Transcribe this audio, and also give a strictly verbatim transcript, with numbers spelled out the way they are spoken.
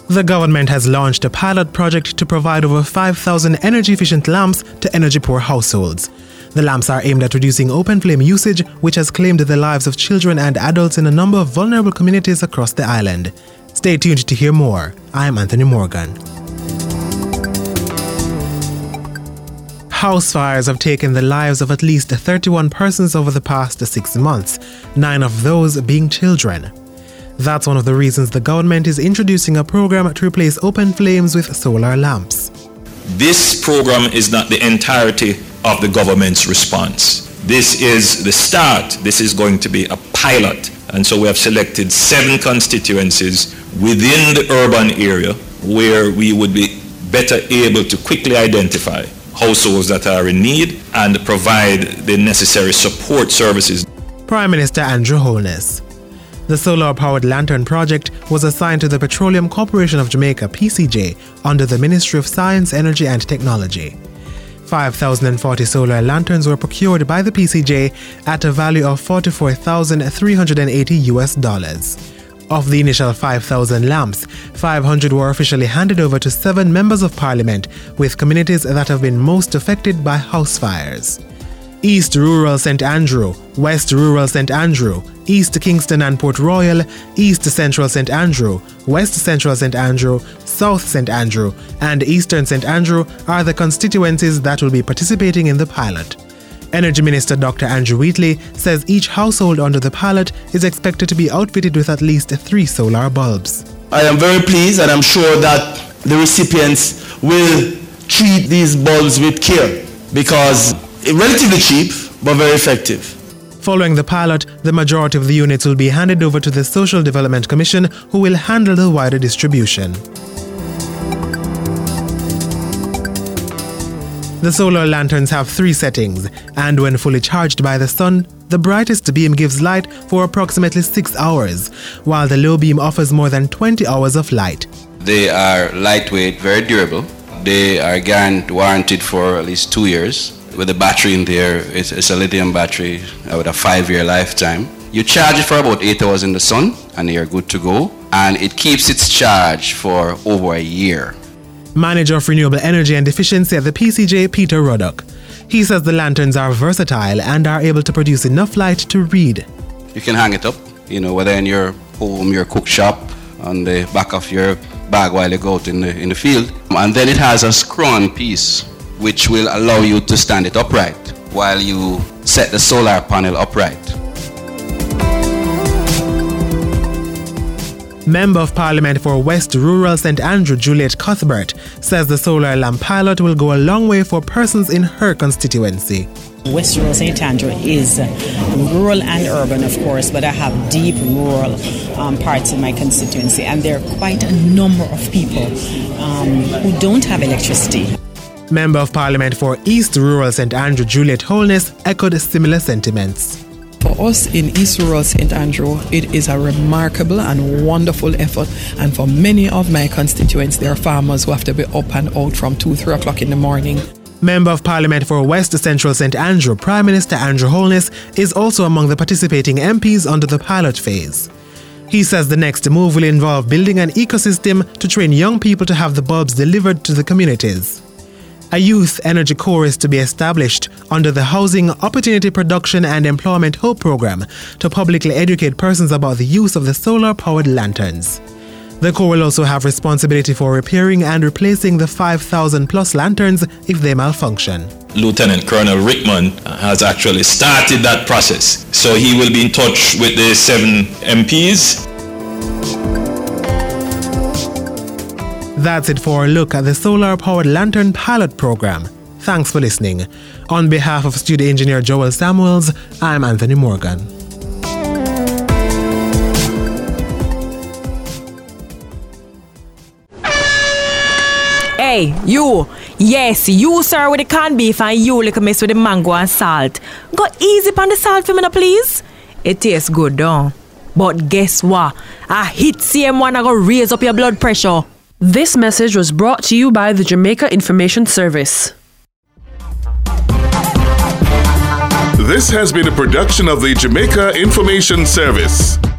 The government has launched a pilot project to provide over five thousand energy-efficient lamps to energy-poor households. The lamps are aimed at reducing open flame usage, which has claimed the lives of children and adults in a number of vulnerable communities across the island. Stay tuned to hear more. I'm Anthony Morgan. House fires have taken the lives of at least thirty-one persons over the past six months, nine of those being children. That's one of the reasons the government is introducing a program to replace open flames with solar lamps. This program is not the entirety of the government's response. This is the start. This is going to be a pilot. And so we have selected seven constituencies within the urban area where we would be better able to quickly identify households that are in need and provide the necessary support services. Prime Minister Andrew Holness. The solar-powered lantern project was assigned to the Petroleum Corporation of Jamaica, P C J, under the Ministry of Science, Energy and Technology. five thousand forty solar lanterns were procured by the P C J at a value of forty-four thousand three hundred eighty U S dollars. Of the initial five thousand lamps, five hundred were officially handed over to seven members of parliament with communities that have been most affected by house fires. East Rural Saint Andrew, West Rural Saint Andrew, East Kingston and Port Royal, East Central Saint Andrew, West Central Saint Andrew, South Saint Andrew, and Eastern Saint Andrew are the constituencies that will be participating in the pilot. Energy Minister Doctor Andrew Wheatley says each household under the pilot is expected to be outfitted with at least three solar bulbs. I am very pleased and I'm sure that the recipients will treat these bulbs with care because relatively cheap, but very effective. Following the pilot, the majority of the units will be handed over to the Social Development Commission, who will handle the wider distribution. The solar lanterns have three settings, and when fully charged by the sun, the brightest beam gives light for approximately six hours, while the low beam offers more than twenty hours of light. They are lightweight, very durable. They are guaranteed warranted for at least two years. With the battery in there, it's, it's a lithium battery with a five-year lifetime. You charge it for about eight hours in the sun, and you're good to go. And it keeps its charge for over a year. Manager of Renewable Energy and Efficiency at the P C J, Peter Ruddock. He says the lanterns are versatile and are able to produce enough light to read. You can hang it up, you know, whether in your home, your cook shop, on the back of your bag while you go out in the, in the field. And then it has a screw-on piece, which will allow you to stand it upright while you set the solar panel upright. Member of Parliament for West Rural Saint Andrew, Juliet Cuthbert, says the solar lamp pilot will go a long way for persons in her constituency. West Rural Saint Andrew is rural and urban, of course, but I have deep rural um, parts in my constituency, and there are quite a number of people um, who don't have electricity. Member of Parliament for East Rural Saint Andrew, Juliet Holness, echoed similar sentiments. For us in East Rural Saint Andrew, it is a remarkable and wonderful effort. And for many of my constituents, there are farmers who have to be up and out from two, three o'clock in the morning. Member of Parliament for West Central Saint Andrew, Prime Minister Andrew Holness, is also among the participating M Ps under the pilot phase. He says the next move will involve building an ecosystem to train young people to have the bulbs delivered to the communities. A youth energy corps is to be established under the Housing Opportunity Production and Employment Hope program to publicly educate persons about the use of the solar-powered lanterns. The corps will also have responsibility for repairing and replacing the five thousand plus lanterns if they malfunction. Lieutenant Colonel Rickman has actually started that process, so he will be in touch with the seven M Ps. That's it for a look at the solar-powered lantern pilot program. Thanks for listening. On behalf of studio engineer Joel Samuels, I'm Anthony Morgan. Hey, you! Yes, you, sir, with the canned beef, and you like a mess with the mango and salt. Go easy on the salt for me now, please. It tastes good, though. But guess what? A hit C M one I go raise up your blood pressure. This message was brought to you by the Jamaica Information Service. This has been a production of the Jamaica Information Service.